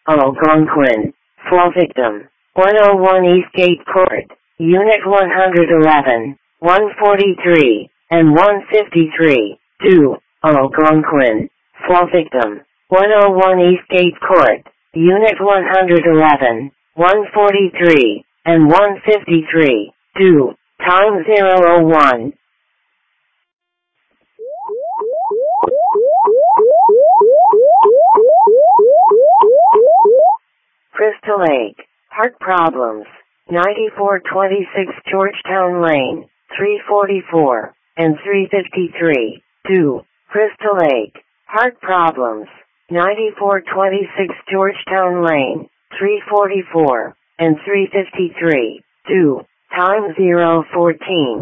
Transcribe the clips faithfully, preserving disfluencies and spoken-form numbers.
Algonquin. Fall victim. one oh one Eastgate Court. Unit one eleven, one forty-three, and one fifty-three. two. Algonquin. Fall victim. one oh one Eastgate Court. Unit one eleven, one forty-three, and one fifty-three. two. Time zero oh one. Crystal Lake. Heart problems. ninety-four twenty-six Georgetown Lane, three forty-four, and three fifty-three. two. Crystal Lake. Heart problems. ninety-four twenty-six Georgetown Lane, three forty-four, and three fifty-three. two. Time zero fourteen.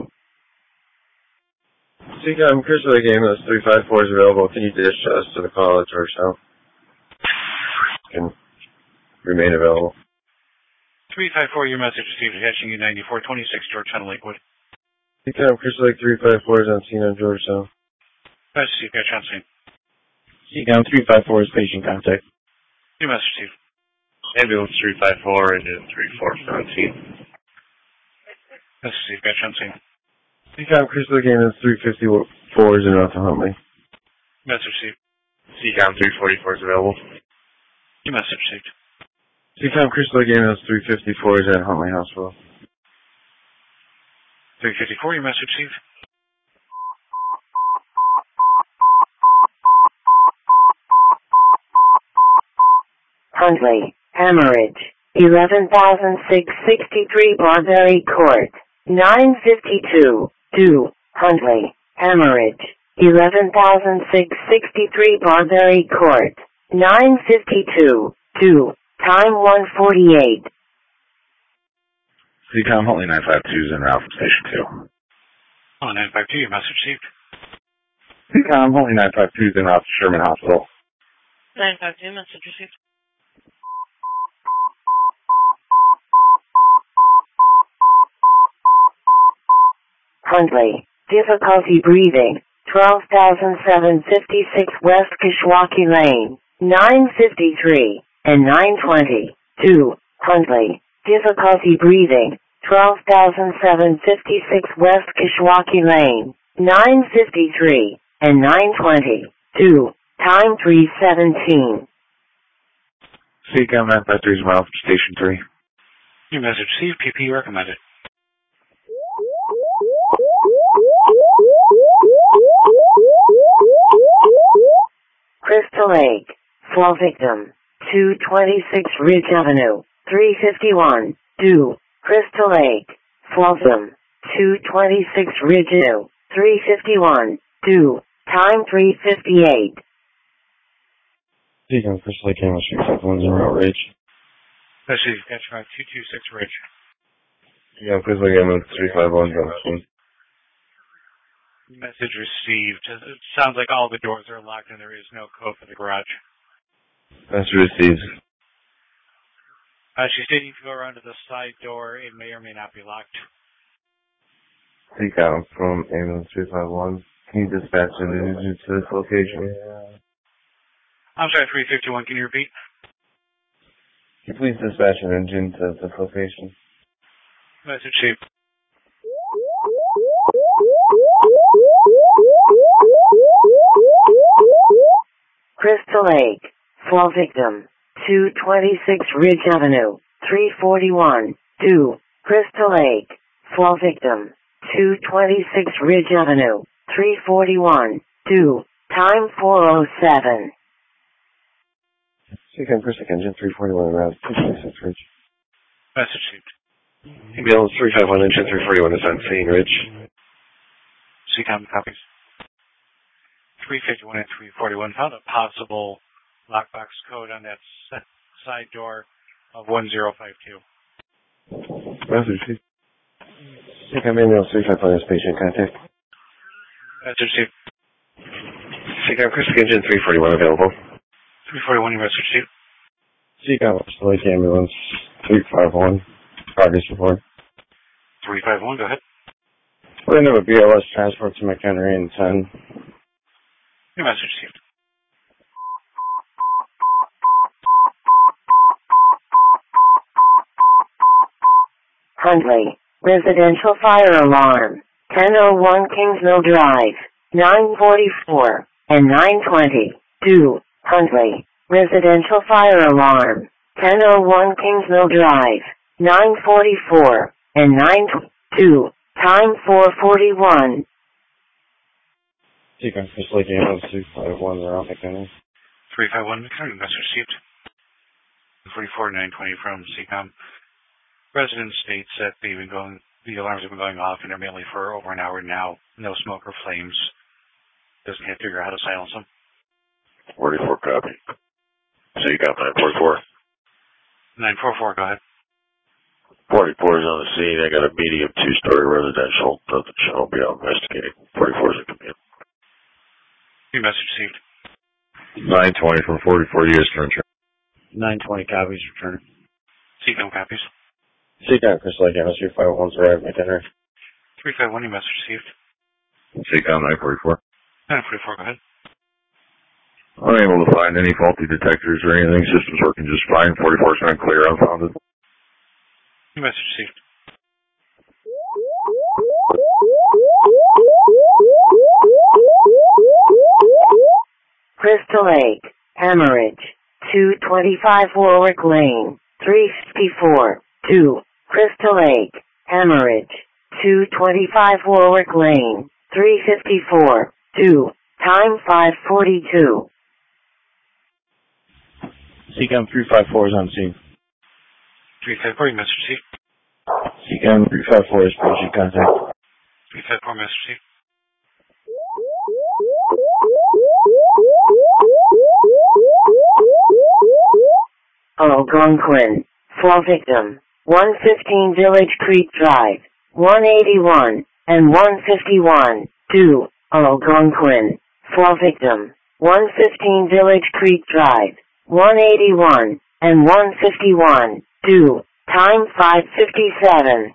C-Com Crystal Lake ambulance three five four is available. Can you discharge us to the call at Georgetown? Can remain available. three five four, your message received. Attaching you ninety-four twenty-six Georgetown Lakewood. C-Com Crystal Lake three five four is on scene on Georgetown. Message received. Catch on scene. C-Com three five four is patient contact. Your message received. Ambulance three five four and three four on scene. Message received. Catch on scene. C-Com Crystal Lake ambulance three fifty-four is in Alpha Huntley. Message received. C-Com three forty-four is available. Your message received. C-Com Crystal Lake ambulance three fifty-four is at Huntley Hospital. three fifty-four, your message received. Huntley. Hemorrhage. eleven thousand six hundred sixty-three Barberry Court. nine fifty-two. two. Huntley. Hemorrhage. eleven thousand six hundred sixty-three Barberry Court. nine fifty-two. two. Time one forty-eight. C-Com Huntley nine five two is en route from Station two. Oh, nine five two, your message received. C-Com Huntley nine five two is en route to Sherman Hospital. nine five two, message received. Huntley. Difficulty breathing. twelve thousand seven hundred fifty-six West Kishwaukee Lane. nine fifty-three. And nine twenty. two. Huntley. Difficulty breathing. twelve thousand seven hundred fifty-six West Kishwaukee Lane. nine fifty-three. And nine twenty. two. Time three seventeen. C-Com nine five three is en route from Station three. Your message received. P P recommended. Crystal Lake. Fall victim. two twenty-six Ridge Avenue, three fifty-one. two. Crystal Lake. Fall victim. two twenty-six Ridge Avenue, three fifty-one. two. Time three fifty-eight. C-Com Crystal Lake ambulance three five one is en route Ridge. Message received. Catch five two two six Ridge. C-Com Crystal Lake ambulance three five one is on scene. Message received. It sounds like all the doors are locked and there is no code for the garage. Message received. Uh, she said if you go around to the side door, it may or may not be locked. C-Com from ambulance three five one. Can you dispatch an engine to this location? I'm sorry, three fifty-one, can you repeat? Can you please dispatch an engine to this location? Message received. Crystal Lake. Fall victim. two twenty-six Ridge Avenue, three forty-one. two. Crystal Lake. Fall victim. two twenty-six Ridge Avenue, three forty-one. two. Time four oh seven. C-Com Crystal Lake engine three forty-one route two twenty-six Ridge. Message received. Ambulance three five one engine three forty-one is on scene, Ridge. C-Com copies. three fifty-one and three forty-one found a possible lockbox code on that side door of one zero five two. Message received. C-Com ambulance three five one is patient contact. Message received. C-Com Crystal Lake engine three forty-one available. three forty-one, your message received. C-Com Crystal Lake ambulance three five one. Progress report. three five one, go ahead. We're going to have a B L S transport to McHenry in ten. Your message received. Huntley. Residential fire alarm. ten oh one Kingsmill Drive. nine forty-four and nine twenty. two. Huntley. Residential fire alarm. ten oh one Kingsmill Drive. nine forty-four and nine twenty-two. Time four forty-one. Sequence Facility Ambulance three five one, Route McHenry. three five one, McHenry, message received. forty-four nine twenty from C COM. Resident states that they've been going, the alarms have been going off intermittently for over an hour now. No smoke or flames. Doesn't have to figure out how to silence them. forty-four copy. So you got nine forty-four. nine four four, go ahead. forty-four is on the scene. I got a medium two-story residential. Nothing shall be out investigating. forty-four is a command. New message received. nine twenty from forty-four years to return. nine twenty copies returned. C COM copies. C COM Facility Ambulance three five one, Route McHenry. three five one, new message received. C COM nine forty-four. nine forty-four, go ahead. Unable to find any faulty detectors or anything. System's working just fine. forty-four percent clear, unfounded. New message received. Crystal Lake. Hemorrhage. two twenty-five Warwick Lane. three fifty-four. two. Crystal Lake. Hemorrhage. two twenty-five Warwick Lane. three fifty-four. two. Time five forty-two. C COM three five four is on scene. three five four, message received. C COM three five four is approaching contact. three five four, message received. Algonquin. Fall victim. one fifteen Village Creek Drive. one eighty-one and one fifty-one. two. Algonquin. Fall victim. one fifteen Village Creek Drive. one eighty-one and one fifty-one. two. Time five fifty-seven.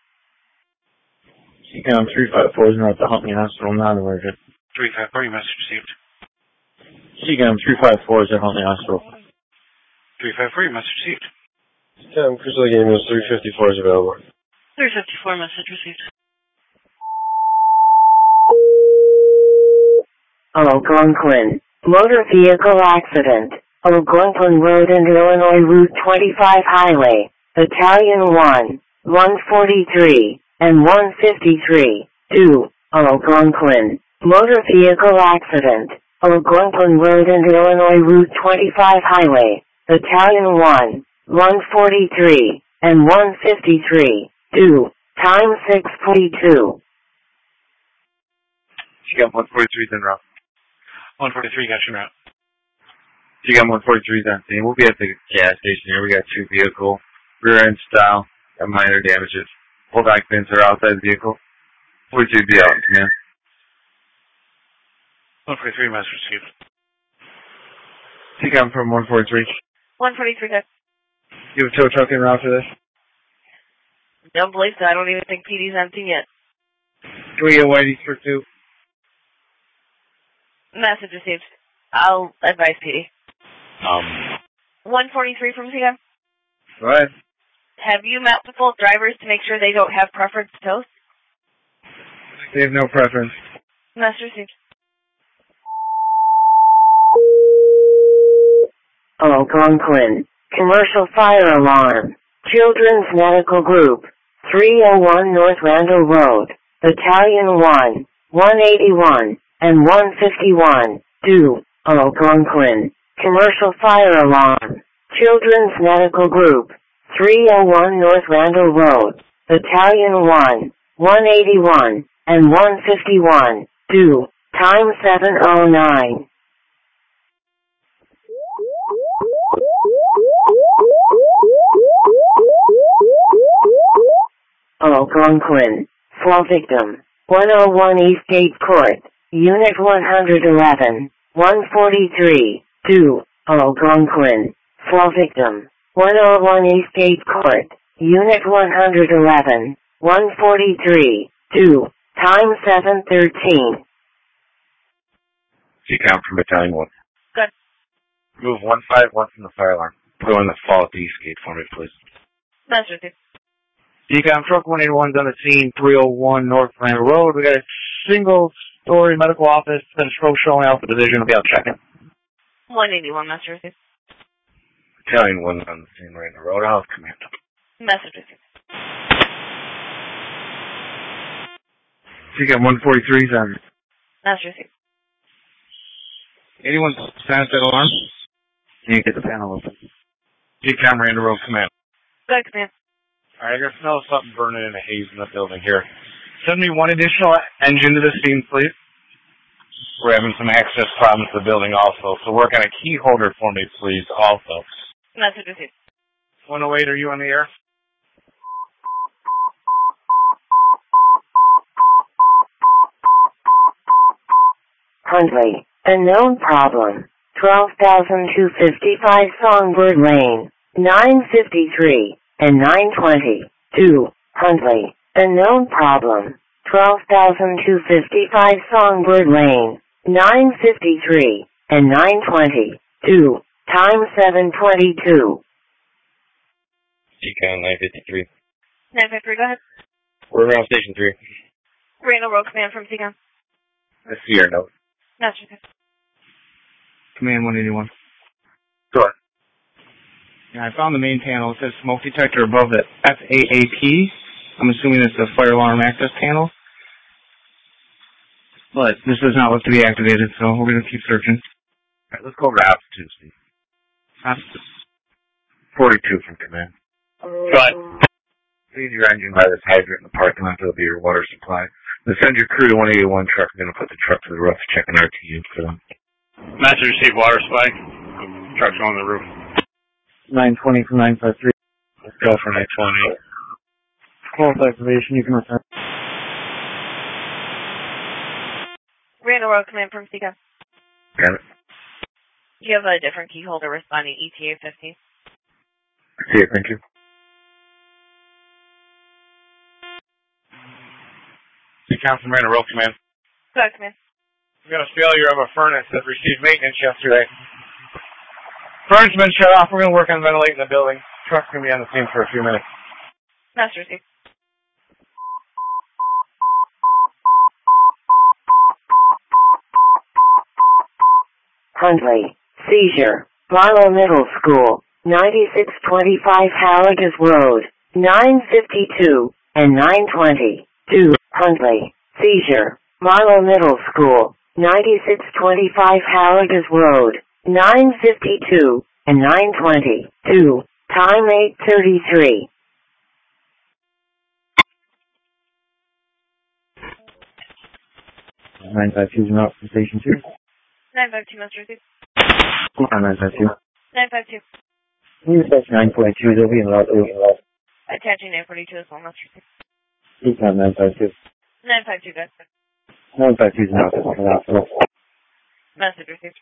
C COM three five four is north of Huntley Hospital, non-emergent. three five four, message received. C COM three five four is at Huntley Hospital. three five four, message received. C COM Facility Ambulance three fifty-four is available. three fifty-four, message received. Algonquin. Motor vehicle accident. Algonquin Road and Illinois Route twenty-five Highway. Battalion one. one forty-three and one fifty-three. two. Algonquin. Motor vehicle accident. Algonquin Road and Illinois Route twenty-five Highway. Battalion one. one forty-three and one fifty-three. two. Time six forty-two. C COM one forty-three is en route. one forty-three, got you route. C COM one forty-three is on scene. We'll be at the gas station here. We got two vehicle, rear end style, got minor damages. Both occupants are outside the vehicle. forty-two be out, man. one forty-three, message received. C COM from one forty-three. one forty-three, guys. You have a tow truck en route for this? Don't believe so. I don't even think P D's on scene yet. Can we get Whitey's for two? Message received. I'll advise P D. Um, one forty-three from C COM. Go ahead. Have you met with both drivers to make sure they don't have preference to toast? They have no preference. Message received. Algonquin. Commercial fire alarm. Children's Medical Group. three oh one North Randall Road. Battalion one. one eighty-one and one fifty-one. two. Algonquin. Commercial fire alarm. Children's Medical Group. three oh one North Randall Road. Battalion one. one eighty-one and one fifty-one. two. Time seven oh nine. Algonquin. Fall victim. one oh one Eastgate Court. Unit one eleven. one forty-three. two. Algonquin. Fall victim. one oh one Eastgate Court. Unit one eleven. one forty-three. two. Time seven thirteen. C COM from Battalion one. Good. Move one five one from the fire alarm. Put on the fault Eastgate for me, please. Message received. Decom Truck one eighty-one's on the scene, three oh one North Orlando Road. We got a single-story medical office, then a stroke showing Alpha Division. I'll be out checking. one eighty-one, message received. Battalion one on the scene right in the road. I'll have command. Message received. Decom one forty-three's on. Message received. eighty-one stands that alarm. You get the panel open. Decom Randall Road Command. Good, command. Alright, I got smell something burning in the haze in the building here. Send me one additional engine to the scene, please. We're having some access problems to the building also, so work on a key holder for me, please, also. Message received. one oh eight, are you on the air? Huntley, a known problem. twelve thousand two hundred fifty-five Songbird Lane, nine fifty-three, and nine twenty-two. Huntley, a known problem. twelve thousand two hundred fifty-five Songbird Lane, nine fifty-three, and nine twenty-two. Time seven twenty-two. Decom nine fifty-three. nine fifty-three, go ahead. We're around Station three. Randall Road Command from Decom. I see your note. Message received. Command one eighty-one. Go ahead. Yeah, I found the main panel. It says smoke detector above it. F A A P. I'm assuming it's a fire alarm access panel. But this does not look to be activated, so we're going to keep searching. Alright, let's go over to altitude, Steve. forty-two from command. Go ahead. Leave your engine by this hydrant in the parking lot. That'll be your water supply. Then send your crew to one eighty-one truck. I'm going to put the truck to the roof, check an R T U for them. Message received, water supply. Truck's on the roof. nine twenty from nine five three. Let's go for nine twenty. Close activation. You can return. Randall Road Command from Decom. Got it. You have a different key holder responding E T A fifteen. See it, thank you. Decom from Randall Road Command. Good, command. We got a failure of a furnace that received maintenance yesterday. Furnace has been shut off. We're going to work on ventilating the building. Truck's going to be on the scene for a few minutes. Message received. Huntley, seizure. Marlow Middle School, ninety-six twenty-five Halligas Road, nine fifty-two, and nine twenty-two. Huntley, seizure. Marlow Middle School, ninety-six twenty-five Halligas Road, nine fifty-two, and nine twenty-two. Time eight thirty-three. nine five two is out from station two. nine five two, message received. Come on, nine five two. nine five two. Use station nine forty-two. They'll be in route two. Attaching nine forty-two as well, message received. Decom nine five two. nine five two, guys. nine five two is out from route two. Message received.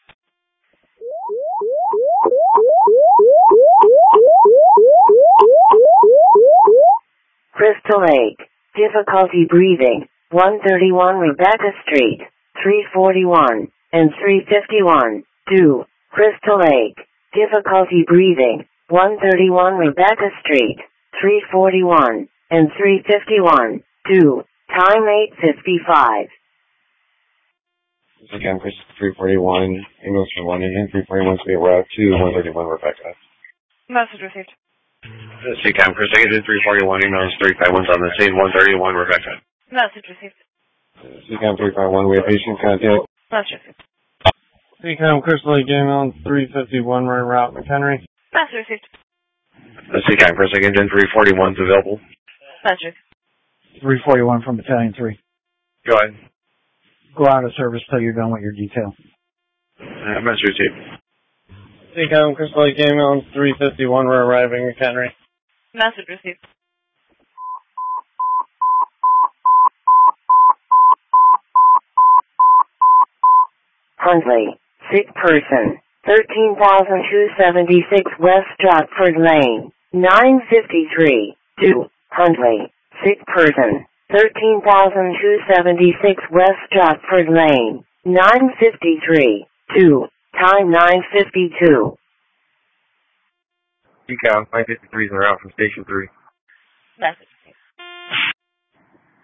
Crystal Lake, difficulty breathing, one thirty-one Rebecca Street, three forty-one, and three fifty-one, two. Crystal Lake, difficulty breathing, one thirty-one Rebecca Street, three forty-one, and three fifty-one, two. Time eight fifty-five. Again, Chris, three forty-one, English from London, and three forty-one to be at route two, one thirty-one Rebecca. Message received. Decom, Chris, agent three forty-one, emails three fifty-one's on the scene, one thirty-one Rebecca. Message received. Decom three fifty-one, we have patient contact. Message received. Decom Crystal Lake game on three fifty-one right route McHenry. Message received. Decom, Chris, agent three forty-one's available. Message received. three forty-one from Battalion three. Go ahead. Go out of service till you're done with your detail. Uh, message received. Decom Crystal Lake game on three fifty-one. We're arriving McHenry. Message received. Huntley, sick person, thirteen thousand two hundred seventy-six West Stratford Lane, nine fifty-three, two. Huntley, sick person, thirteen thousand two hundred seventy-six West Stratford Lane, nine fifty-three, two. Time nine fifty-two. Decom, nine fifty-three is in route from Station three. Message received.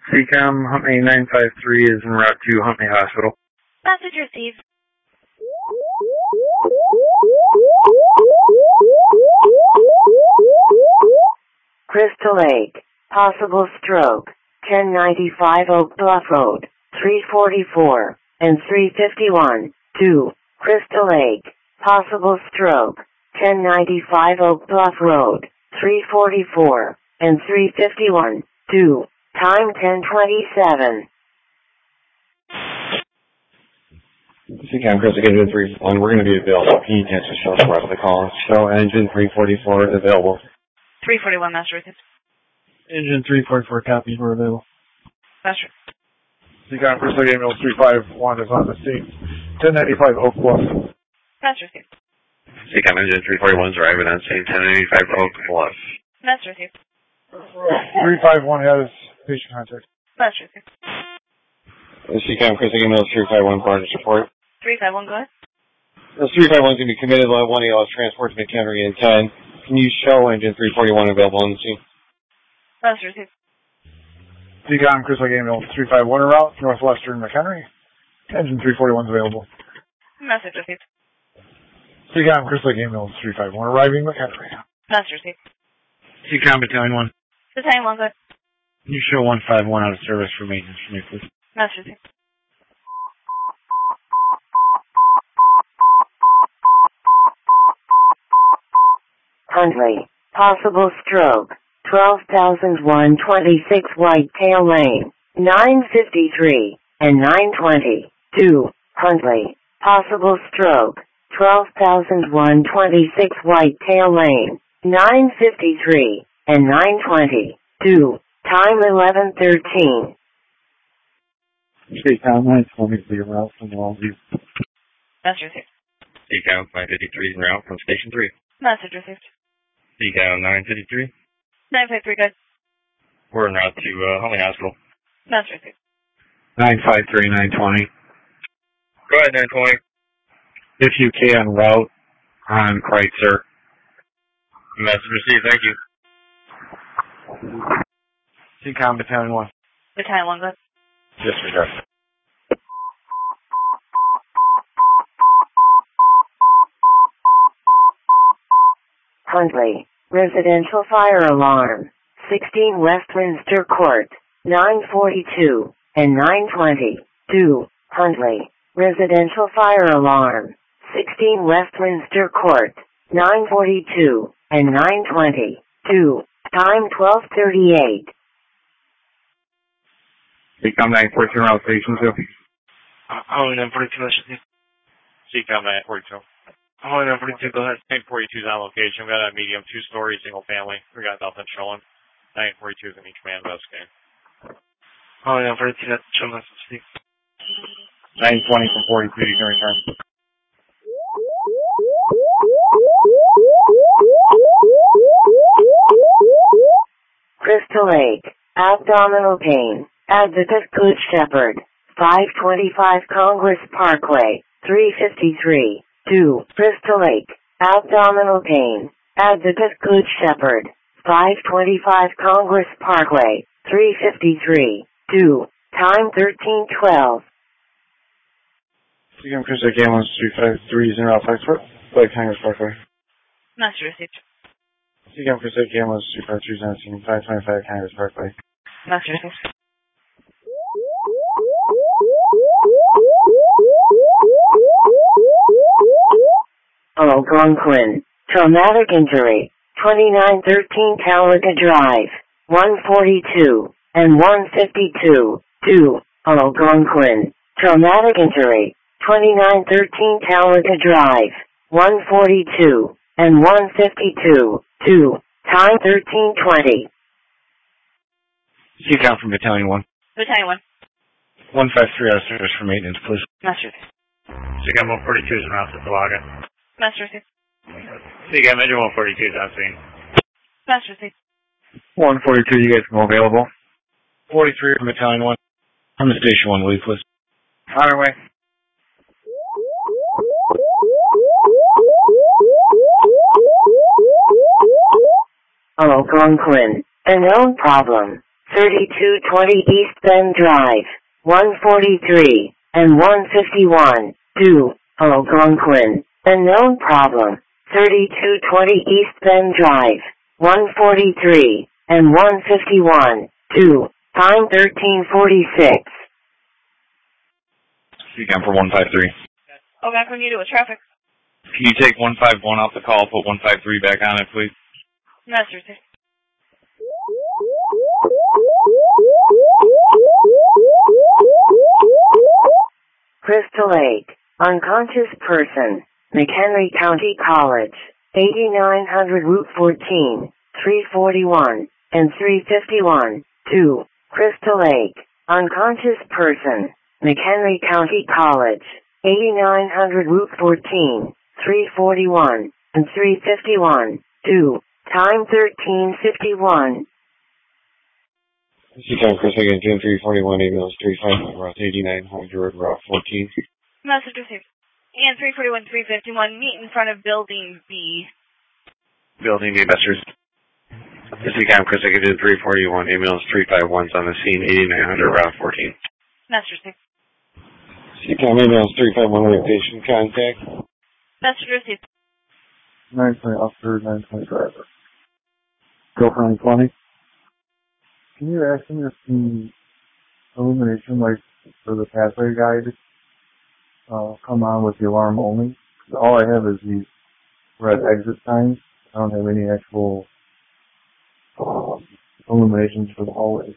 C COM, Huntley nine five three is en route to Huntley Hospital. Message received. Crystal Lake, possible stroke, ten ninety-five Oak Bluff Road, three forty-four, and three fifty-one, two, Crystal Lake, possible stroke, ten ninety-five Oak Bluff Road, three forty-four, and three fifty-one, two, time ten twenty-seven. C COM, Chris, again, three one. We're going to be available. Can you answer show us where the call? Show engine three forty-four is available. three forty-one, Master received. Engine three forty-four copies were available. Master. C COM, Chris, again, three five one is on the scene. ten ninety-five Oak Bluff. Master received. C COM, engine three forty-one is arriving on scene, ten ninety-five Oak Bluff. Master received. three five one has patient contact. Master received. C COM, Chris, again, three five one, partner support. three five one, go ahead. The three five one is going to be committed. Line one A L is transport to McHenry in ten. Can you show engine three forty-one available on the scene? Master received. C COM, Chris, again, three five one route, Northwestern McHenry. Engine three forty-one is available. Message received. C COM, Chris, again, three five one arriving McHenry. Master received. C COM, Battalion one. Battalion one, go ahead. Can you show one five one out of service for maintenance for me, please? Master received. Huntley, possible stroke, twelve thousand one hundred twenty-six Whitetail Lane, nine fifty-three, and nine twenty, two, Huntley, possible stroke, twelve thousand one hundred twenty-six Whitetail Lane, nine fifty-three, and nine twenty, two, time eleven thirteen. C COM, nine twenty, the route from Longview. Master received. C COM, nine fifty-three en route from Station three. Message received. C COM, nine fifty-three. nine five three, go ahead. We're en route to uh, Huntley Hospital. Master received. nine five three, nine twenty. Go ahead, nine twenty. If you can, route on Kreitzer. Message received, thank you. C COM, Battalion one. Battalion one, go ahead. Disregard. Huntley, residential fire alarm, sixteen Westminster Court, nine forty-two, and nine twenty, two, Huntley, residential fire alarm, sixteen Westminster Court, nine forty-two, and nine twenty, two, time twelve thirty-eight. C COM, nine forty-two, route Station two. Oh, nine forty-two, C COM, nine forty-two. Oh, nine forty-two, go ahead. nine forty-two is on location. We got a medium, two-story, single family. We got nothing showing. nine forty-two is in each man investigating. Oh, nine forty-two, that's showing us the sleep. nine twenty from forty-two, you can return. Crystal Lake, abdominal pain, Advocate Good Shepherd, five twenty-five Congress Parkway, three fifty-three, two, Crystal Lake, abdominal pain, Advocate Good Shepherd, five twenty-five Congress Parkway, three fifty-three, two, time thirteen twelve. C COM, Chris, again, three five three is en route Foxford, by Congress Parkway. Master received. C COM, Chris, again, three five three is on scene, five twenty-five Congress Parkway. Master received. Algonquin, traumatic injury, twenty-nine thirteen Calica Drive, one forty-two, and one fifty-two, two, Algonquin, traumatic injury, twenty-nine thirteen Calica Drive, one forty-two, and one fifty-two, two, time thirteen twenty. C COM from Battalion one. Battalion one. one five three out of service for maintenance, please. Master received. C COM, one forty-two is en route to Tulaga. Master received. C COM, engine one forty-two is on scene. Master received. one forty-two, you guys come available. forty-three from Battalion one. I'm the Station one lead, please. On our way. Algonquin, a known problem, thirty-two twenty East Bend Drive, one forty-three, and one fifty-one, two, Algonquin, unknown problem, thirty-two twenty East Bend Drive, one forty-three, and one fifty-one, two, time thirteen forty-six. C CAM for one five three. Oh, back when you do with traffic. Can you take one five one off the call, put one five three back on it, please? Master. Crystal Lake, unconscious person, McHenry County College, eighty-nine hundred Route fourteen, three forty-one, and three fifty-one, two, Crystal Lake, unconscious person, McHenry County College, eighty-nine hundred Route fourteen, three forty-one, and three fifty-one, two, time thirteen fifty-one. C CAM Chris again, June three forty-one, emails three five one, Route eighty-nine hundred, Route fourteen. Message received. And three forty-one, three fifty-one, meet in front of Building B. Building B, Messrs. C CAM Chris again, June three forty-one, emails three five one's on the scene, eighty-nine hundred, Route fourteen. Message received. C CAM emails three five one, patient contact. Message received. nine twenty officer, nine twenty driver. Girlfriend twenty. Can you ask him if the illumination lights for the pathway guide uh, come on with the alarm only? All I have is these red exit signs. I don't have any actual uh, illuminations for the hallways.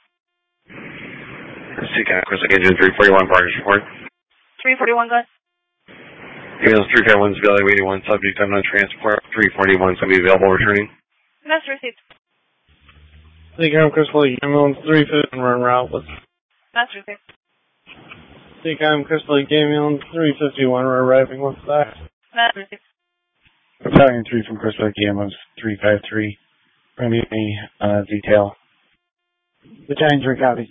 C CAM Chris again, June three forty-one, progress report. three forty-one, go ahead. Emails three five one's evaluating one subject on transport, three forty-one's going to be available returning. Message received. C CAM Crystal Lake, ambulance three fifty-one run route with. Message received. C CAM Crystal Lake, ambulance three fifty-one, we're arriving with that. Message received. Battalion three from Crystal Lake, ambulance three five three. Bring me uh, detail. Battalion three copy.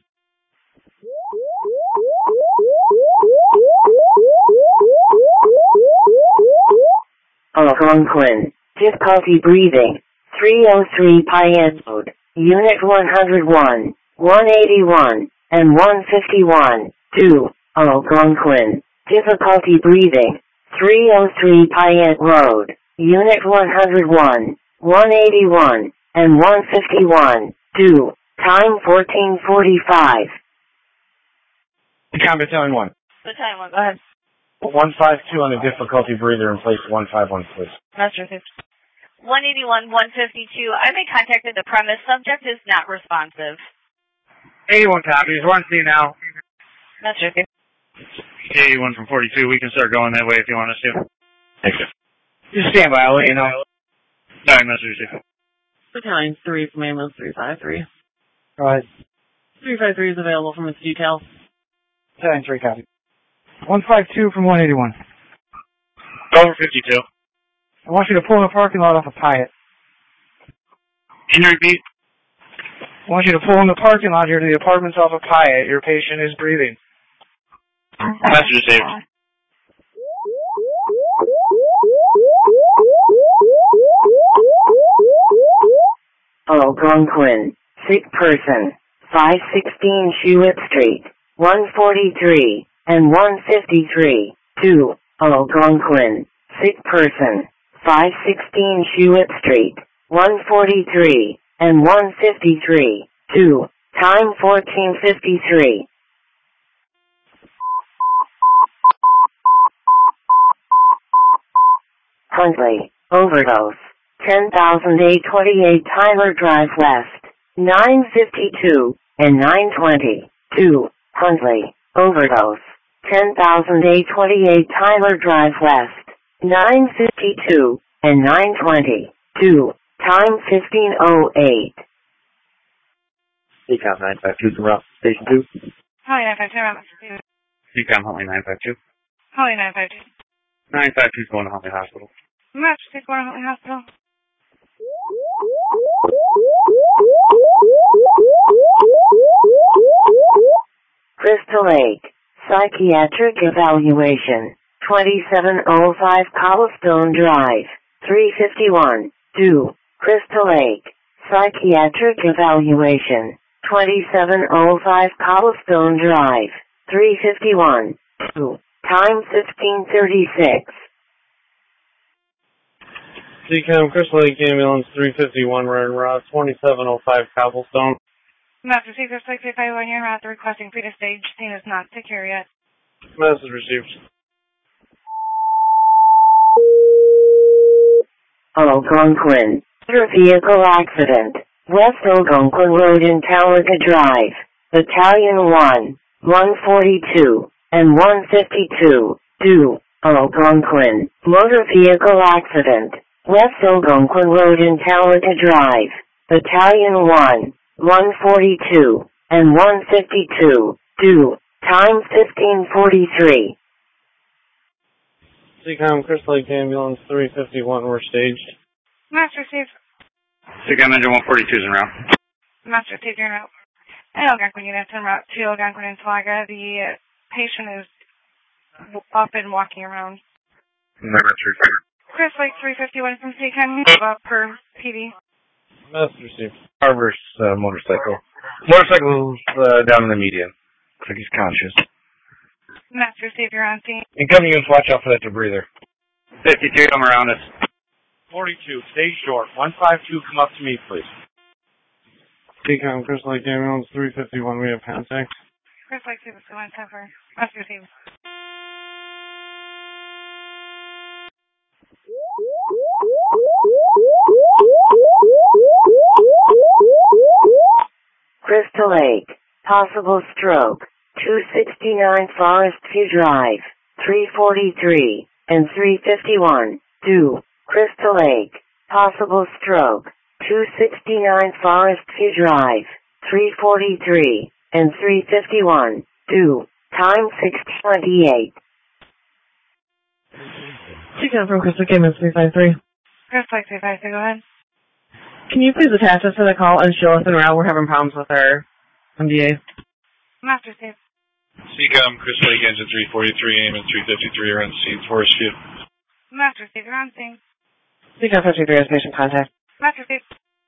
Algonquin, difficulty breathing, three oh three Payette Road, Unit one oh one, one eighty-one, and one fifty-one, two, Algonquin, difficulty breathing, three oh three Payette Road, Unit one oh one, one eighty-one, and one fifty-one, two, time fourteen forty-five. Become Battalion one. Battalion one, go ahead. one five two on the difficulty breather in place one five one, please. Master received. one eighty-one, one fifty-two, I made contact at the premise. Subject is not responsive. eighty-one copies, we're on scene now. Master received. eighty-one from forty-two, we can start going that way if you want us to. Thank you. Just stand by, I'll let you know. Sorry, Master received. Battalion three from ambulance three five three. Go ahead. three five three is available from its detail. Battalion three copy. one five two from one eighty-one. Over fifty-two. I want you to pull in the parking lot off of Pyatt. Can you repeat? I want you to pull in the parking lot here to the apartments off of Pyatt. Your patient is breathing. Master received. Algonquin, sick person, five sixteen Shuett Street, one forty-three, and one fifty-three, two, Algonquin, sick person, five sixteen Shuett Street, one forty-three, and one fifty-three, two, time fourteen fifty-three. Huntley, overdose, ten thousand eight hundred twenty-eight Tyler Drive West, nine fifty-two, and nine twenty, two, Huntley, overdose, ten thousand eight hundred twenty-eight Tyler Drive West, nine fifty-two, and nine twenty, two, time fifteen oh eight. C CAM nine five two from Route Station two. Holly nine five two, Master. C CAM Huntley nine five two. Holly nine five two. nine five two is going to Huntley Hospital. Master, take one Holly Hospital. Crystal Lake, psychiatric evaluation, twenty-seven oh five Cobblestone Drive, three fifty-one, two, Crystal Lake, psychiatric evaluation, twenty-seven oh five Cobblestone Drive, three fifty-one, two. Time fifteen thirty-six. C COM, Crystal Lake Ambulance three fifty-one, Red Route, twenty-seven oh five Cobblestone. Master Chief, there's six eight five one here, route requesting pre to stage. Scene is not secure yet. Message received. Algonquin. Motor vehicle accident. West Algonquin Road in Talaga Drive. Battalion one, one forty-two, and one fifty-two. Do. Algonquin. Motor vehicle accident. West Algonquin Road in Talaga Drive. Battalion one, one forty-two, and one fifty-two. Do. Time fifteen forty-three. C COM, Crystal Lake Ambulance three fifty-one, we're staged. Master Chief. C COM engine one forty-two is en route. Master Chief, you're out. And Algonquin units en route to Algonquin and Talaga. The uh, patient is up and walking around. Chris Lake three fifty-one from C COM, about per P D. Message received. Carver's uh, motorcycle. Motorcycle's uh, down in the median. Looks like he's conscious. Master Chief, you're on scene. Incoming units, watch out for that debreather. fifty-two, come around us. forty-two, stay short. one five two, come up to me, please. C COM, Crystal Lake Ambulance three fifty-one, we have contact. Chris Lake two fifty-one, cover. Master Chief. Crystal Lake. Possible stroke. two sixty-nine Forest View Drive. three forty-three and three fifty-one. Do. Crystal Lake. Possible stroke. two sixty-nine Forest View Drive. three forty-three and three fifty-one. Do. Time six twenty-eight. C COM from Crystal Lake Ambulance three five three. Chris Lake three five three, go ahead. Can you please attach us to the call and show us en route? We're having problems with our M D A. Master Chief. C COM, Crystal Lake engine three forty-three, ambulance three fifty-three are on scene, Forest View. Master Chief, you're on scene. C COM fifty-three has patient contact. Master Chief.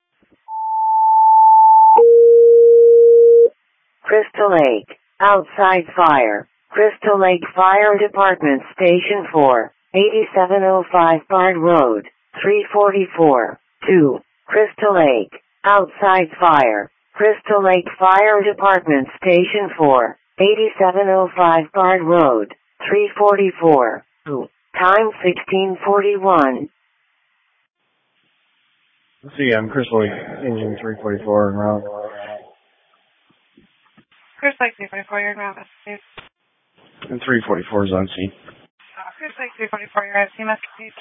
Crystal Lake. Outside fire. Crystal Lake Fire Department Station four, eighty-seven oh five Bard Road, three forty-four. two. Crystal Lake. Outside fire. Crystal Lake Fire Department Station four, eighty-seven oh five Bard Road, three forty-four. two. Time sixteen forty-one. C COM, Crystal Lake engine three forty-four en route. Chris Lake three forty-four, you're en route, Master Chief. And three forty-four is on scene. Uh, Chris Lake three forty-four, you're at scene, Master Chief.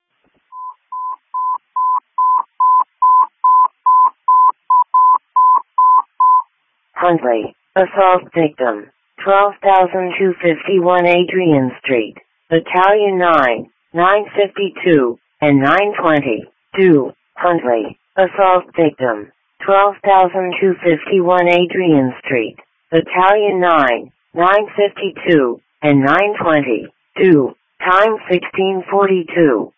Huntley. Assault victim. twelve thousand two hundred fifty-one Adrian Street. Battalion nine, nine fifty-two, and nine twenty. Do. Huntley. Assault victim. twelve thousand two hundred fifty-one Adrian Street. Battalion nine, nine fifty-two, and nine twenty. Do. Time sixteen forty-two.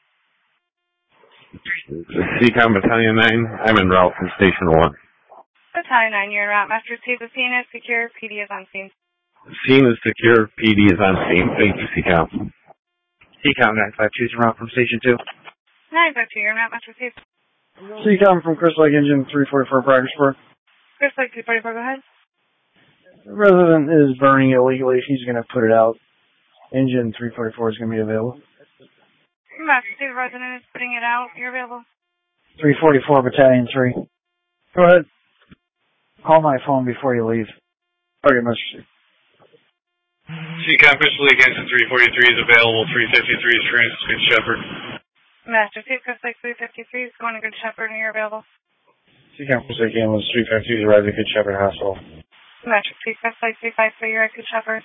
C COM Battalion nine, I'm en route from Station one. Battalion nine, you're en route, Master Chief. The scene is secure. P D is on scene. Scene is secure, P D is on scene. Thank you, C COM. C COM nine five two is en route from Station two. nine five two, you're en route, Master Chief. C COM from Crystal Lake engine three forty-four progress report. Chris Lake three forty-four, go ahead. The resident is burning illegally. She's going to put it out. Engine three forty-four is going to be available. Master Chief, the resident is putting it out. You're available. three forty-four Battalion three. Go ahead. Call my phone before you leave. Okay, Mister C. C COM, Crystal Lake engine three forty-three is available. three fifty-three is Francis Good Shepherd. Master Chief, Chris Lake three fifty-three is going to Good Shepherd, and you're available. C COM Crystal Lake ambulance three fifty-two is arrived at Good Shepherd Hospital. Master Chief, Chris Lake three five three, you're at Good Shepherd.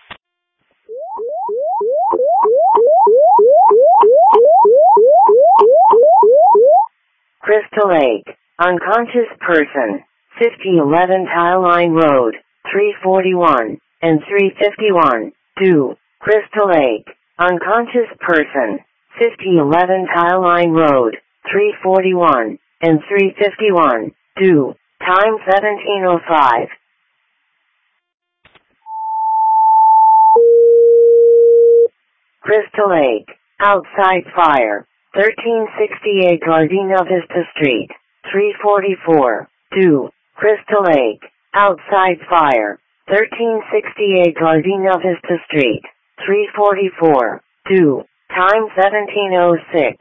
Crystal Lake. Unconscious person. fifty eleven Tile Line Road, three forty-one, and three fifty-one. Do. Crystal Lake. Unconscious person. fifty eleven Tile Line Road, three forty-one, and three fifty-one. Do. time seventeen oh five. Crystal Lake, outside fire, thirteen sixty-eight Gardena Vista Street, three forty-four, two, Crystal Lake, outside fire, thirteen sixty-eight Gardena Vista Street, three forty-four, two, time seventeen oh six.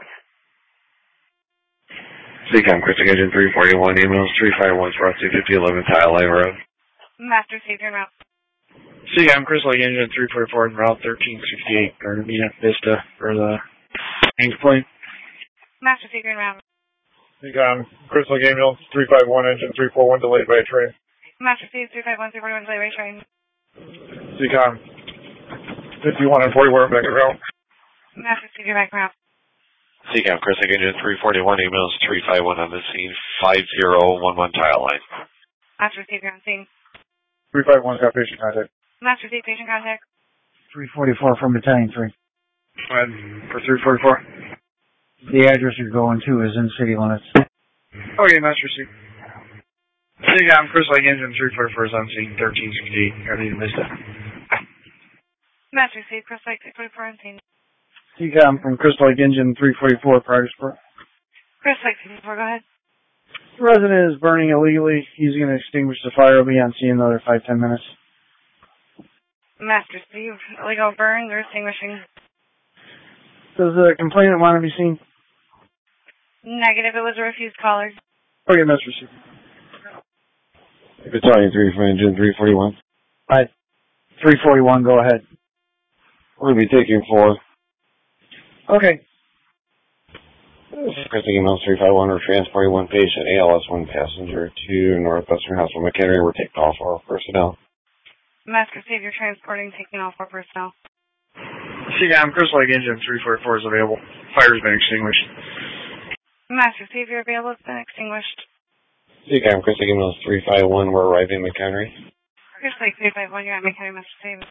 Seacom, Crystal Engine three forty-one, emails three five one, Route two fifty, eleven Tile Lane Road. Master Savior Route. Seacom, Crystal Lake Engine three forty-four, Route thirteen sixty-eight, Gardena Vista for the Hanks plane. Master Savior Route. Seacom, Crystal Lake Ambulance three five one, engine three four one, delayed by a train. Master Steve three five one, three four one, delay by train. Seacom, fifty-one and forty-one, back at route. Master Savior back route. Seacom, Crystal Lake Engine three forty-one, emails three five one on the scene, five zero one one Tile Line. Master Savior on scene. three five one, got patient contact. Master Steve, patient contact. three forty-four from Battalion three. Go ahead for three forty-four. The address you're going to is in city limits. Okay, Master C. Seacom, Crystal Lake Engine three forty-four is on scene, thirteen sixty-eight, Gardena Vista. Master Steve, Crystal Lake three forty-four on scene. Seacom from Crystal Lake Engine three forty-four, progress report. Crystal Lake three forty-four, go ahead. The resident is burning illegally. He's going to extinguish the fire. He'll be on scene in another five, ten minutes. Master Steve, illegal burn, they're extinguishing. Does the complainant want to be seen? Negative, it was a refused caller. Okay, Master C. Battalion three for Engine three forty-one. Alright. three forty-one, go ahead. We're going to be taking four. Okay. Crystal emails three five one, we're transporting one patient, A L S, one passenger to Northwestern Hospital McHenry. We're taking all four personnel. Master Steve, you're transporting, taking all four personnel. Seacom, Crystal Lake Engine three forty-four is available. Fire's been extinguished. Master Steve, you're available, it's been extinguished. Seacom, Crystal emails three five one, we're arriving at McHenry. Crystal Lake three five one, you're at McHenry, Master Steve.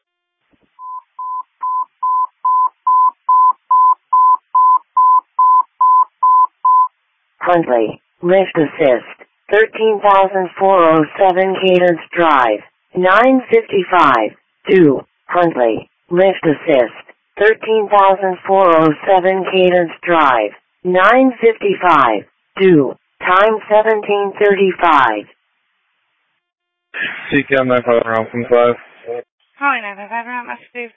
Huntley, lift assist, thirteen thousand four oh seven Cadence Drive, nine fifty-five, two, Huntley, lift assist, thirteen thousand four oh seven Cadence Drive, nine fifty-five, two, time seventeen thirty-five. Seacom nine five one, from five. Calling nine five five, route, Master Steve.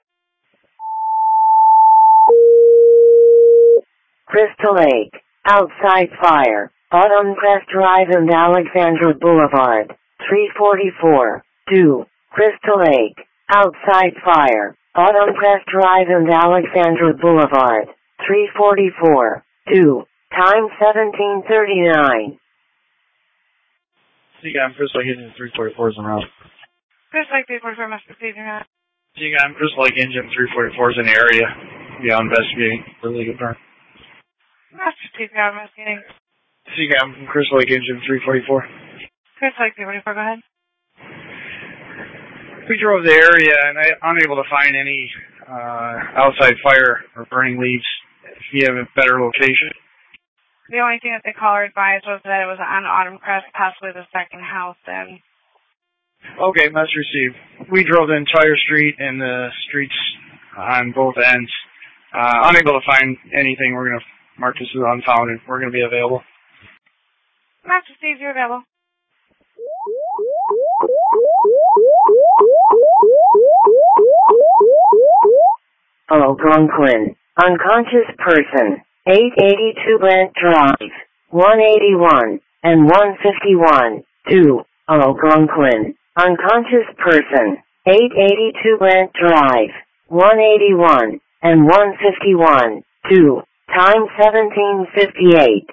Crystal Lake, outside fire, Autumn Crest Drive and Alexandra Boulevard, three forty-four, two, Crystal Lake, outside fire, Autumn Crest Drive and Alexandra Boulevard, three forty-four, two, time seventeen thirty-nine. Seacom, Crystal Lake Engine three forty-four is en route. Crystal Lake three forty-four, Master Steve, you're at. Seacom, Crystal Lake Engine three forty-four is in the area. Yeah, investigating for legal burn. Master Steve, you're out investigating. Seacom, Crystal Lake Engine three forty-four. Crystal Lake three forty-four, go ahead. We drove the area and I unable to find any uh, outside fire or burning leaves. If you have a better location. The only thing that the caller advised was that it was on Autumn Crest, possibly the second house then. Okay, Master Steve. We drove the entire street and the streets on both ends. Uh, unable to find anything. We're going to mark this as unfounded. We're going to be available. Master Steve, you're available. Algonquin, unconscious person, eight eighty-two Brent Drive, one eighty-one, and one fifty-one, two, Algonquin, unconscious person, eight eighty-two Brent Drive, one eighty-one, and one fifty-one, two, time seventeen fifty-eight.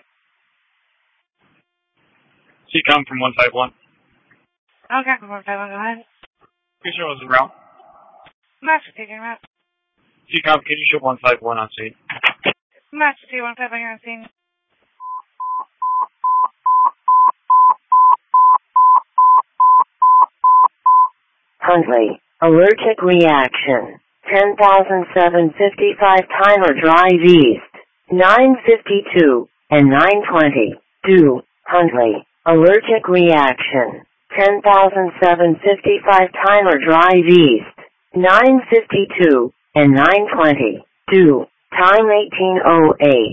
Seacom from one five one. Okay, from one five one, go ahead. Can you show us the route? Master Steve, you're at. Seacom, can you show one five one on scene? Master Steve, one five one, you're on scene. Huntley, allergic reaction, ten thousand seven hundred fifty-five Tyler Drive East, nine fifty-two, and nine twenty, two, Huntley, Allergic reaction. ten thousand seven hundred fifty-five timer drive east. nine fifty-two and nine twenty-two. Time eighteen oh eight.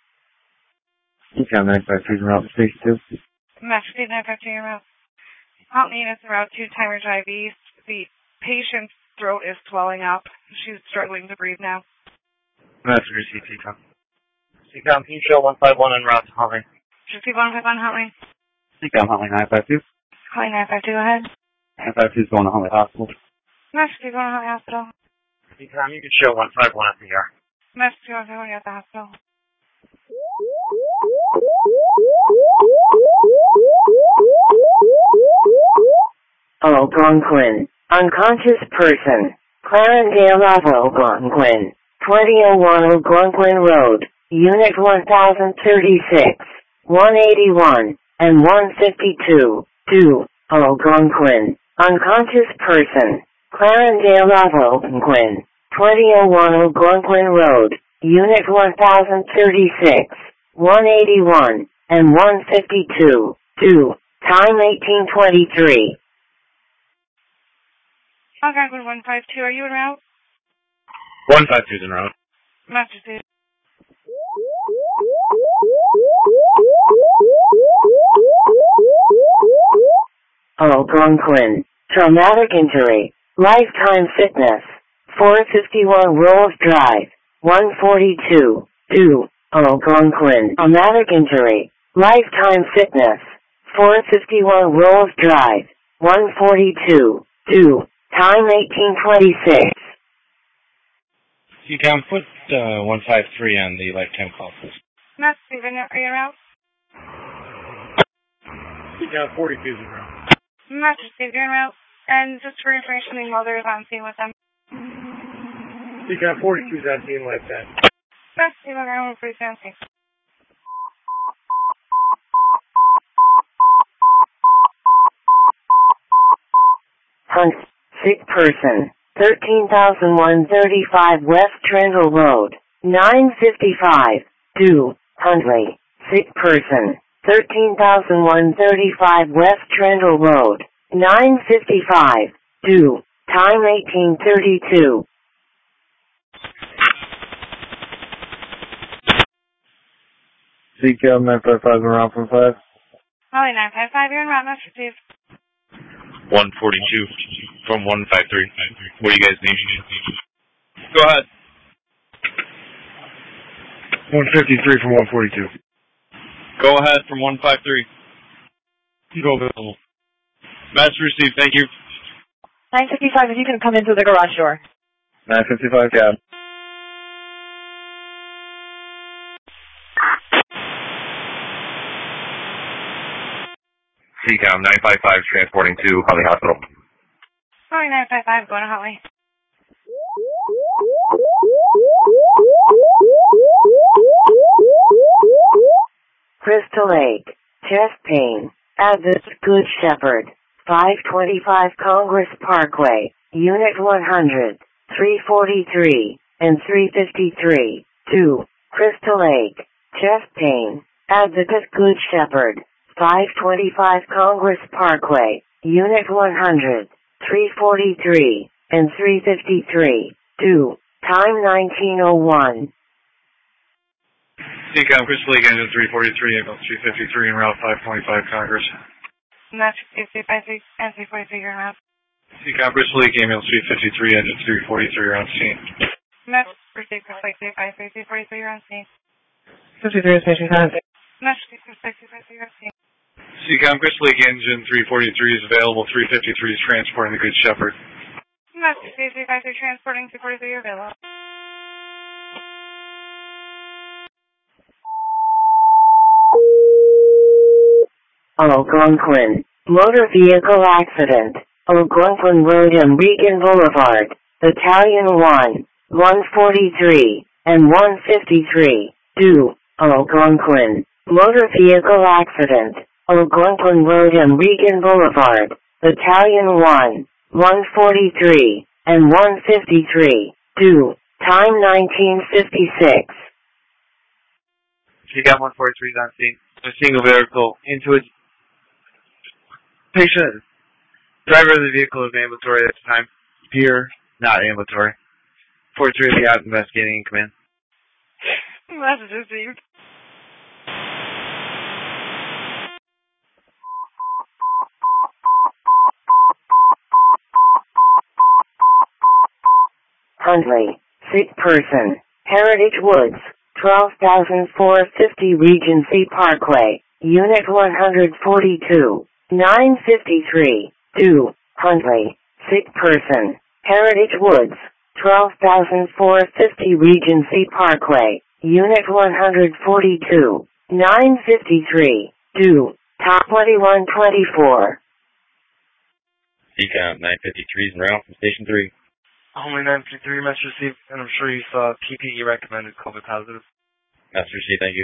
C COM nine five three route station two. Massachusetts nine five two, your route. Help me, it's Route two, timer drive east. The patient's throat is swelling up. She's struggling to breathe now. Massachusetts C COM. C COM, can you show one five one en route to Huntley? Just keep on, keep on, help me. C COM, Huntley nine five two. Calling nine five two, go ahead. nine five two is going to Huntley Hospital. Massachusetts going to Huntley Hospital. C COM, you can show one five one at the E R. Massachusetts going at the hospital. Algonquin. Unconscious person. Clarendale Ave Algonquin. twenty oh one Algonquin Road. Unit one thousand thirty-six. one eighty-one and one fifty-two. two. Algonquin. Unconscious person. Clarendale Ave Algonquin. twenty oh one Algonquin Road. Unit one thousand thirty-six. one eighty-one and one fifty-two. two. Time eighteen twenty-three. Algonquin one five two, are you en route? one five two is en route. Massachusetts. Algonquin. Traumatic injury. Lifetime fitness. four fifty-one Rolls Drive. one forty-two. two. Algonquin. Traumatic injury. Lifetime fitness. four fifty-one Rolls Drive. one forty-two. two. Time eighteen twenty-six. C COM, put uh, one five three on the lifetime call, please. Massachusetts, are you en route? C COM forty-two is en route. Massachusetts, you're en route. And just for information, the mother is on scene with them. C COM forty-two is on scene like that. Massachusetts, I'm pretty fancy. Hunt. Sick person. thirteen thousand one hundred thirty-five West Trendle Road. nine fifty-five. two. Huntley. Sick person. thirteen thousand one hundred thirty-five West Trendle Road. nine fifty-five. two. Time eighteen thirty-two. C COM nine five five around from five. Holly nine five five, you're en route, Massachusetts. one forty-two from one five three. What do you guys need? Go ahead. one fifty-three from one forty-two. Go ahead from one five three. Go available. Master received, thank you. nine fifty-five, if you can come into the garage door. nine fifty-five, got it. C COM nine five five transporting to Huntley Hospital. Holly nine five five, going to Huntley. Crystal Lake. Chest pain. Abbott Good Shepherd. five twenty-five Congress Parkway. Unit one hundred. three forty-three and three fifty-three. two. Crystal Lake. Chest pain. Advocate Good Shepherd. five twenty-five Congress Parkway. Unit one hundred. three forty-three and three fifty-three. two. Time nineteen oh one. C COM Crystal Lake Engine three forty-three, ambulance three fifty-three en route five twenty-five Congress. Massachusetts three five three and three forty-three, you're en route. C COM Crystal Lake ambulance three fifty-three, engine three forty-three around scene. Massachusetts Crystal Lake three five three, three forty-three, you're on scene. fifty-three is patient contact. Massachusetts Crystal Lake three five three, you're on scene. C COM Crystal Lake engine three forty-three is available, three fifty-three is transporting the Good Shepherd. Massachusetts three five three, transporting three forty-three, you're available. Algonquin. Motor vehicle accident. Algonquin Road and Regan Boulevard. Battalion one. one forty-three and one fifty-three. two. Algonquin. Motor vehicle accident. Algonquin Road and Regan Boulevard. Battalion one. one forty-three and one fifty-three. two. Time nineteen fifty-six. She got one forty-three on scene. A single vehicle into it. Patient, driver of the vehicle is ambulatory at the time. Peer, not ambulatory. forty-three of the out investigating in command. Message received. Huntley, sick person, Heritage Woods, twelve thousand four hundred fifty Regency Parkway, Unit one forty-two, nine fifty-three, two, Huntley, sick person, Heritage Woods, twelve thousand four hundred fifty Regency Parkway, Unit one forty-two, nine fifty-three, two, top twenty-one twenty-four. C count nine fifty-three is en route from Station three. Only nine fifty-three, message received, and I'm sure you saw P P E recommended COVID positive. Message received, thank you.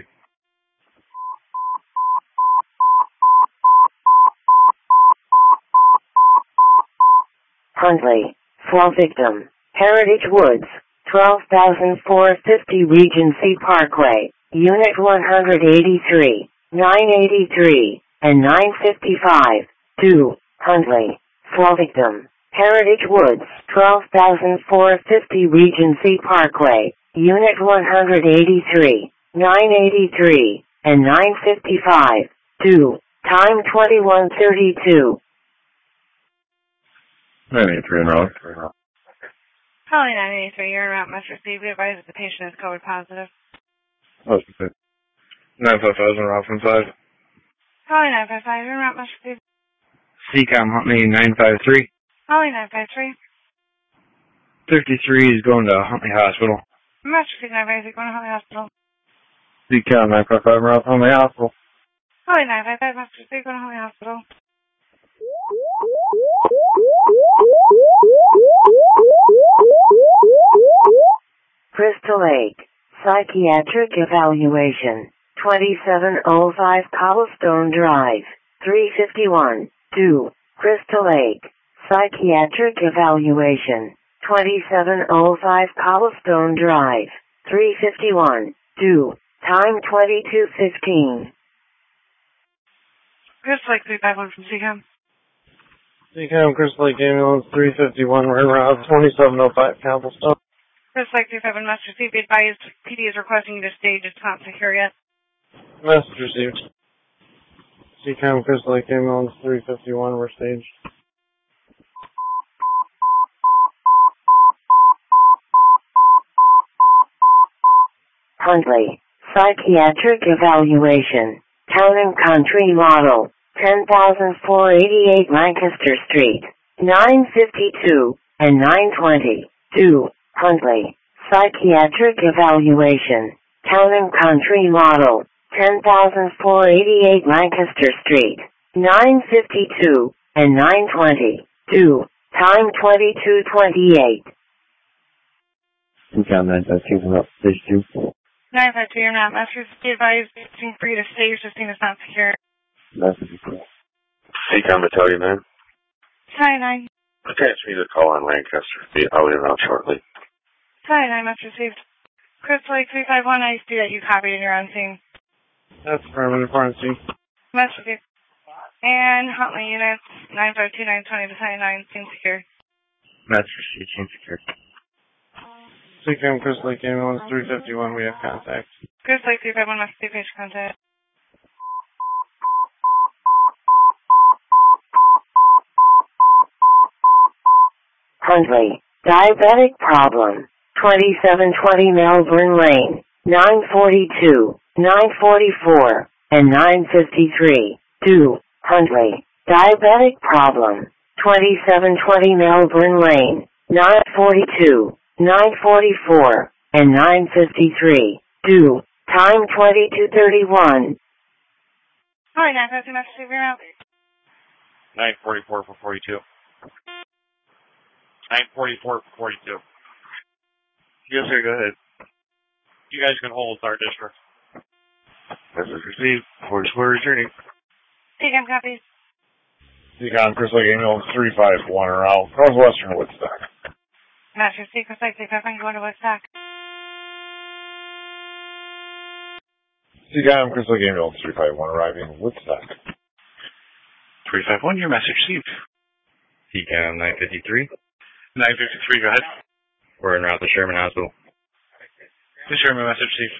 Huntley, fall victim, Heritage Woods, twelve thousand four hundred fifty Regency Parkway, Unit one eighty-three, nine eighty-three, and nine fifty-five, two, Huntley, fall victim, Heritage Woods, twelve thousand four hundred fifty Regency Parkway, Unit one eighty-three, nine eighty-three, and nine fifty-five, two, time twenty-one thirty-two. nine eighty-three en route. Calling nine eighty-three, you're en route, message received. We advise that the patient is COVID positive. nine five five is en route from five. Calling nine five five, you're en route, message received. C COM Huntley nine five three. Calling nine five three. fifty-three is going to Huntley Hospital. Message received, nine five three, going to Huntley Hospital. C COM nine five five, route from the hospital. Calling nine five five, message received, going to Huntley Hospital. Crystal Lake, psychiatric evaluation, twenty-seven oh five Cobblestone Drive, three fifty-one, two, Crystal Lake, psychiatric evaluation, twenty-seven oh five Cobblestone Drive, three fifty-one, two, time twenty-two fifteen. Crystal Lake three five one from C COM. C COM Crystal Lake Ambulance three fifty-one, right around twenty-seven oh five Cobblestone. Crystal Lake three five one, message received. Be advised, P D is requesting you to stage. It's not secure yet. Message received. C COM Crystal Lake Ambulance three fifty-one, we're staged. Huntley, psychiatric evaluation, Town and Country Model, ten thousand four hundred eighty-eight Lancaster Street, nine fifty-two, and nine twenty, two, Huntley, psychiatric evaluation, Town and Country Model, ten thousand four hundred eighty-eight Lancaster Street, nine fifty-two, and nine twenty, two, time twenty-two twenty-eight. C COM nine five two en route from Station two. nine five two, you're not. Message be advised, it's free to stage. This thing is not secure. Message received. C COM Battalion nine. Hi nine. Transfer me the call on Lancaster. Be out and out shortly. Hi nine, message received. Crystal Lake three five one, I see that you copied and you're on scene. That's affirmative, pharmacy. Message received. And Huntley units, nine five two, nine twenty, Battalion nine, scene secure. Message received, scene secure. C COM Crystal Lake Ambulance three fifty-one, we have contact. Crystal Lake three five one, message received, patient contact. Huntley, diabetic problem, twenty-seven twenty Melbourne Lane, nine forty-two, nine forty-four, and nine fifty-three, two, Huntley, diabetic problem, twenty-seven twenty Melbourne Lane, nine forty-two, nine forty-four, and nine fifty-three, two, time twenty-two thirty-one. Hi, nine five two, message received, you're out. nine forty-four for forty-two. nine forty-four for forty-two. Yes, sir, go ahead. You guys can hold our district. Message received. forty-four returning. C COM copies. C COM Crystal Lake Ambulance three five one, en route northwestern Woodstock. Message received, Crystal Lake three five one, going to Woodstock. C COM Crystal Lake Ambulance three five one, arriving Woodstock. three five one, your message received. C CAM nine fifty-three. nine fifty-three, go ahead. We're en route to Sherman Hospital. The Sherman message received.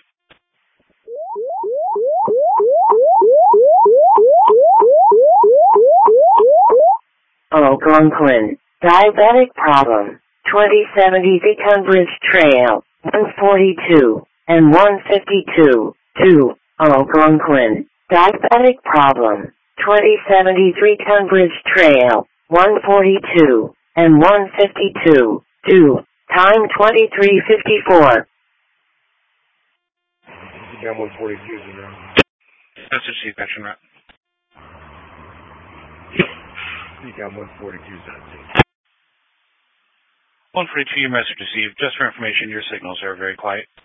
Algonquin, diabetic problem, twenty seventy Beacon Bridge Trail, one forty-two, and one fifty-two, two, Algonquin, diabetic problem, twenty seventy-three Tunbridge Trail, one forty-two, and one fifty-two, two, time twenty-three fifty-four. CAM one forty-two, Message received, Veteran Rep. C CAM one forty-two, seventeen. one forty-two, your message received. Just for information, your signals are very quiet.